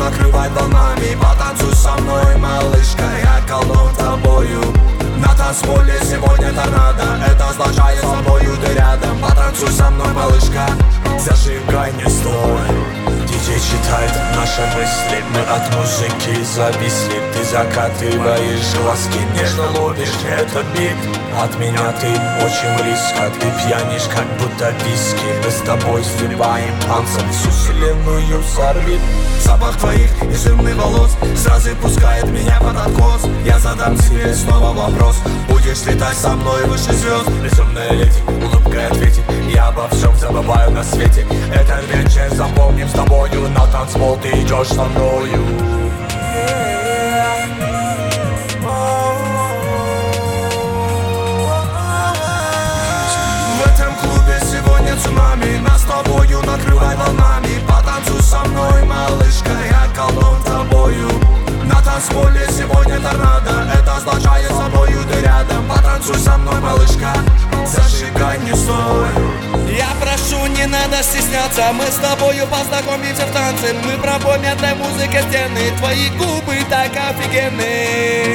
накрывай волнами. Потанцуй со мной, малышка, я колдун тобою. На танцполе сегодня торнадо, это означает, со мною ты рядом. Потанцуй со мной, малышка, зажигай, не стой. Диджей читает наши мысли, мы от музыки зависли. Ты закатываешь глазки, нежно ловишь этот бит. От меня ты очень близко, ты пьянишь, как будто виски. Мы с тобой сливаем танцем всю вселенную с орбит. Запах твоих изумных волос сразу пускает меня под откос. Я задам тебе снова вопрос: будешь летать со мной выше звезд? Безумная леди улыбкой ответит: я обо всем забываю на свете. Этот вечер запомним с тобою, на танцпол ты идешь со мною. В этом клубе сегодня цунами, нас с тобою накрывай волнами. Потанцуй со мной, малышка, я колдун тобою. На танцполе сегодня торнадо, это означает, со мною ты рядом. Потанцуй со мной, малышка, зажигай, не стой. Я прошу, не надо стесняться, мы с тобою познакомимся в танце. Мы пробуем этой музыкой стены, твои губы так офигенные.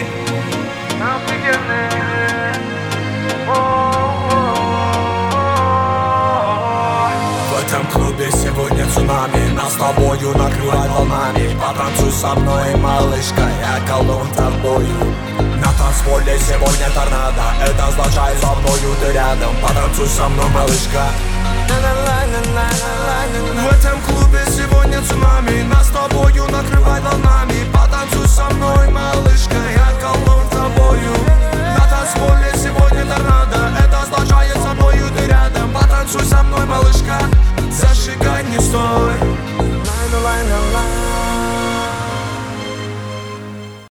В этом клубе сегодня цунами, нас с тобою накрывай волнами. Потанцуй со мной, малышка, я колдун тобою. На танцполе сегодня торнадо, это означает, со мною ты рядом. Потанцуй со мной, малышка. В этом клубе сегодня цунами, нас с тобою накрывай волнами. Потанцуй со мной, малышка, я колдун тобою. На танцполе сегодня торнадо, это означает, со мною ты рядом. Потанцуй со мной, малышка, зажигай, не стой.